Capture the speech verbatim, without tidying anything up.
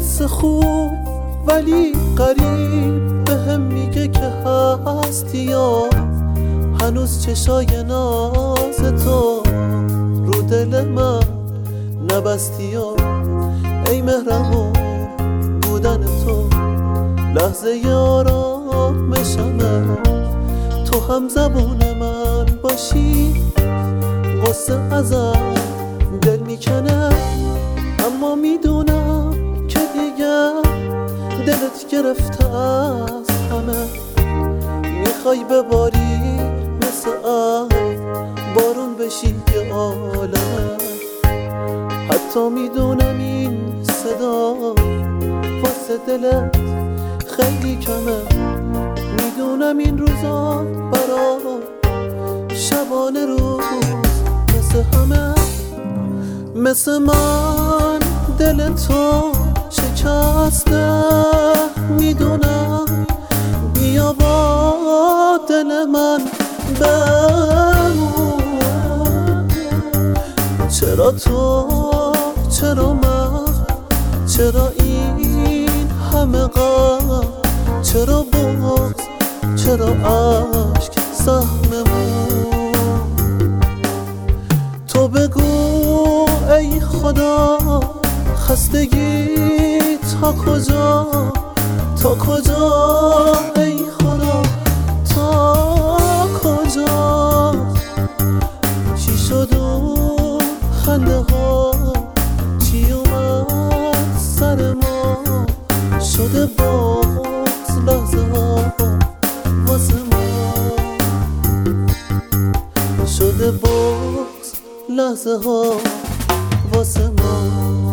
حس خوب ولی قریب به هم میگه که هستی یا هنوز چشای ناز تو رو دل من نبستی یا ای مهربون بودن تو لحظه آرامشمه تو هم زبون من باشی قصه ازم دل میکنه اما میدونم که دیگه دلت گرفته از همه میخوای بباری مثل آب بارون بشی یه عالمه حتی میدونم این صدا واسه دلت خیلی کمه میدونم این روزا برا شبانه روز مثل همه مثل من دل تو شکسته میدونم بیا با دل من بمون چرا تو چرا من چرا این همه غم چرا بغض چرا عشق سهممون تو بگو ای خدا خستگی تا کجا تا کجا ای خدا تا کجا چی شد اون خنده ها چی اومد سر ما شده باز لحظه ها واسه ما شده باز لحظه ها واسه ما